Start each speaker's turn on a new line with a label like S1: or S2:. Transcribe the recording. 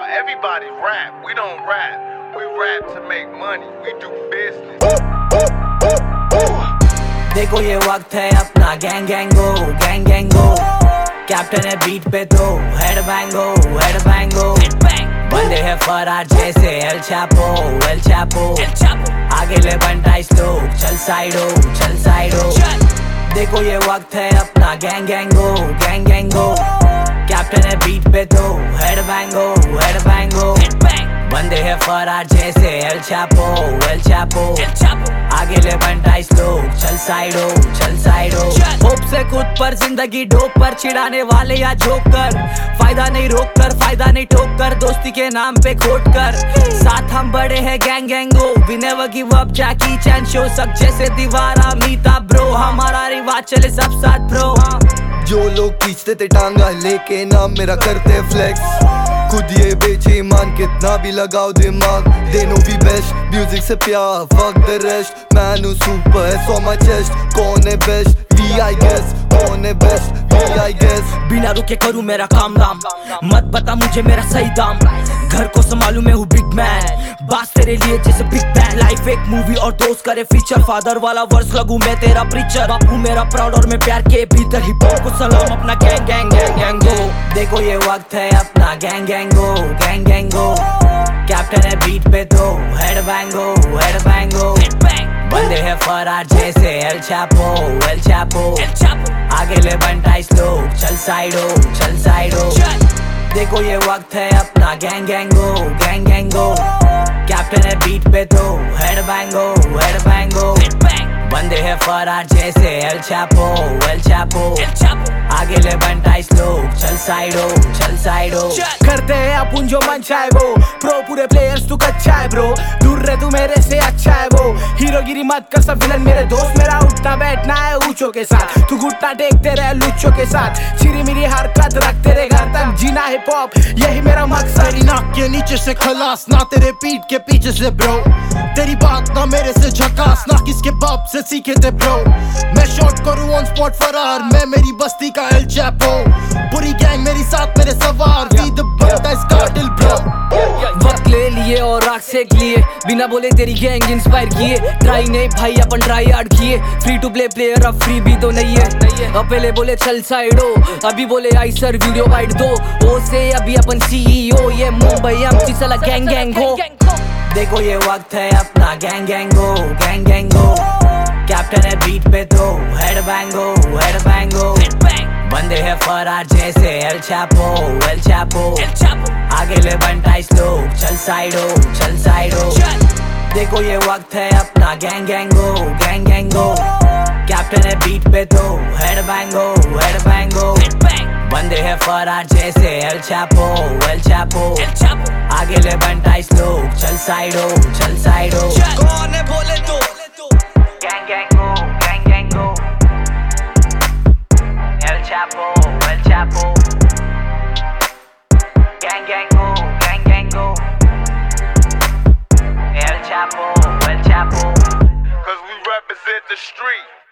S1: Everybody rap. We don't rap. We rap to make money. We do business.
S2: देखो ये वक्त है अपना गैंग गैंगो कैप्टन है बीट पे तो हेड बैंगो बंदे हैं फरार जैसे एल चापो आगे ले बंटाइस लोग चल साइडो देखो ये वक्त है अपना गैंग गैंगो कैप्टन है बीट पे तो हेड बैंगो बंदे हैं फरार जैसे एल चापो आगे ले बंटाइस लोग चल साइडो होप से खुद पर जिंदगी ढोक पर चिढ़ाने वाले या झोंक कर फायदा नहीं रोक कर फायदा नहीं ठोक कर दोस्ती के नाम पे खोट कर साथ हम बड़े हैं गैंगो we never give up Jackie Chan show सब जैसे दीवार अमिता ब्रो हमारा रिवाज चले सब साथ ब्रो
S3: जो लोग खींचते थे टांगा लेके नाम मेरा करते फ्लेक्स खुद ये बेईमान कितना भी लगाओ दिमाग they know we best music से प्यार fuck the rest man who super है so my chest कौन है best we I guess कौन है best we I guess
S2: बिना रुके करूँ मेरा काम दाम मत बता मुझे मेरा सही दाम घर को संभालू मैं हूँ बिग मैन बात तेरे लिए जैसे बिग बैन लाइफ एक मूवी और दोस्त करे फीचर फादर वाला वर्स लगू मैं तेरा प्रीचर बापू मेरा प्राउड और मैं प्यार के भीतर हिप हॉप को सलाम अपना गैंगो देखो ये वक्त है अपना गैंग गैंगो कैप्टन है बीट पे तो हेड बैंगो बंदे हैं फरार जैसे एल चापो आगे ले बंटाइस लोग चल साइडो देखो ये वक्त है अपना गैंग गैंगो कैप्टन है बीट पे तो हेड बैंगो बंदे हैं फरार जैसे एल चापो आगे ले बंटाइस लोग चल साइडो
S4: करते हैं अपन जो मन चाहे वो प्रो पूरे प्लेयर्स तू कच्चा है ब्रो दूर रहे तू मेरे से अच्छा है वो हीरोगिरी मत कर सब विलन मेरे दोस्त मेरा उठना बैठना है ऊंचों के साथ तू घुटना टेकते रहे लुच्चों के साथ चिरी मिरी हरकत रख तेरे घर तक जीना हिप हॉप यही मेरा मकसद
S5: तेरी नाक के नीचे से खलास ना तेरे पीठ के पीछे से ब्रो तेरी बात ना मेरे से झकास ना किसके बाप से सीखे थे ब्रो मैं शॉट करूं ऑन स्पॉट फरार मैं मेरी बस्ती का एल चैपो पूरी गैंग मेरी साथ मेरे सवार वी द बंटाइस कार्टेल ब्रो
S2: वक्त ले लिए और राख सेक लिए बिना बोले तेरी गैंग इंस्पायर किए ट्राई नहीं भाई अपन ट्राई हार्ड किए फ्री टू प्ले प्लेयर अब फ्री भी तो नहीं है अब पहले बोले चल साइडो अभी बोले आई सर वीडियो वाइड दो ओ से अभी अपन सीईओ ये मुंबई एमसी साला गैंग हो देखो ये वक्त है अपना गैंग गैंगो कैप्टन है बीट पे तो हेड बैंगो बंदे हैं फरार जैसे एल चापो आगे ले बंटाइस लोग चल साइडो देखो ये वक्त है अपना गैंग गैंगो कैप्टन है बीट पे तो हेड बैंगो बंदे हैं फरार जैसे एल चापो आगे ले बंटाइस लोग चल साइडो
S4: कौन है बोले तो
S2: गैंग गैंगो एल चापो गैंग गैंगो El Chapo
S1: 'Cause we represent the street.